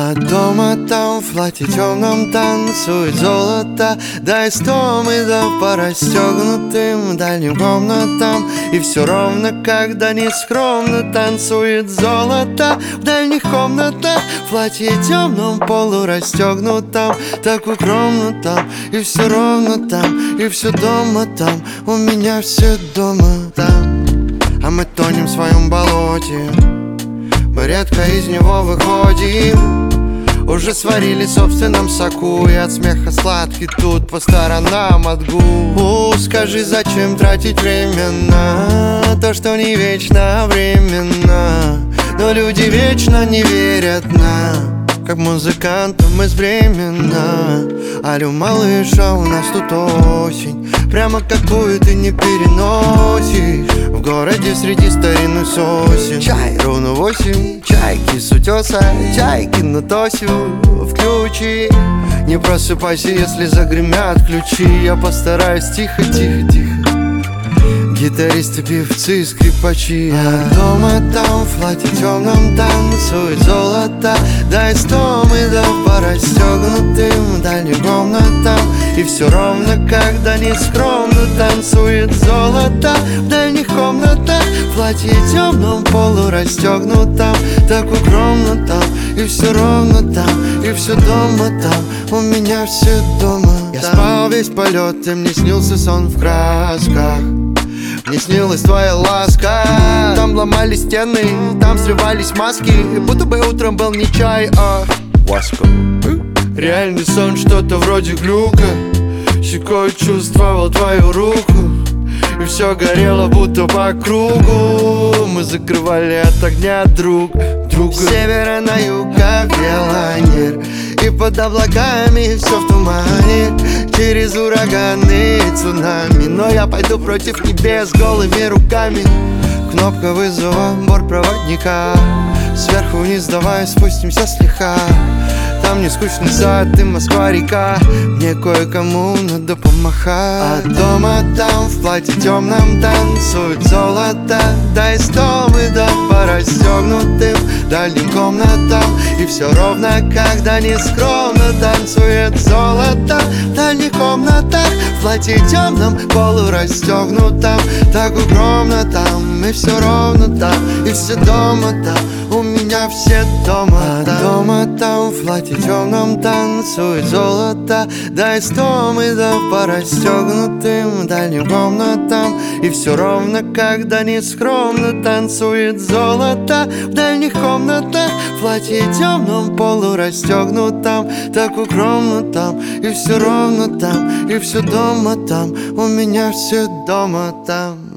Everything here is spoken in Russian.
А дома там в платье темном танцует золото. Да из домов по расстегнутым дальним комнатам. И все ровно, когда нескромно танцует золото в дальних комнатах. В платье темном полурастегнутом, так укромно там. И все ровно там, и все дома там. У меня все дома там. А мы тонем в своем болоте, мы редко из него выходим. Уже сварили в собственном соку, и от смеха сладкий тут по сторонам от губ. Скажи, зачем тратить время на то, что не вечно временно? Но люди вечно не верят нам, как музыкантам из Бремена. Алло, малыша, у нас тут осень, прямо какую ты не переносишь. В городе среди старинных сосен чай ровно 8, чайки с утеса, чайки на тосю. Включи, не просыпайся, если загремят ключи. Я постараюсь тихо, тихо, тихо. Гитаристы, певцы, скрипачи. А дома там в платье темном танцует золото. Да из домов по расстегнутым дальним комнатам. И все ровно, когда нескромно танцует золото в дальних комнатах. В платье темном полурастегнутом, так укромно там. И все ровно там, и все дома там. У меня все дома. Я спал весь полет, и мне снился сон в красках. Мне снилась твоя ласка. Там ломались стены, там срывались маски. Будто бы утром был не чай, а ласка. Реальный сон, что-то вроде глюка. Щекой чувствовал твою руку, и все горело будто по кругу. Мы закрывали от огня друг друга. С севера на юг, как велонер. И под облаками все в тумане, через ураганы и цунами. Но я пойду против небес голыми руками. Кнопка вызова бортпроводника. Сверху вниз давай спустимся слегка. Там не скучный сад и Москва-река. Мне кое-кому надо помахать. А дома там в платье темном танцует золото. Да из дома да по расстегнутым дальним комнатам. И все ровно, когда нескромно танцует золото в дальних комнатах. В платье темном полурастегнутом, так укромно там. И все ровно там, и все дома там. У меня все дома там. Дома там в платье темном танцует золото. Да из домов по расстегнутым дальним комнатам. И все ровно, когда нескромно танцует золото в дальних комнатах. В платье темном полурастегнутом, так укромно там. И все ровно там, и все дома там. У меня все дома там.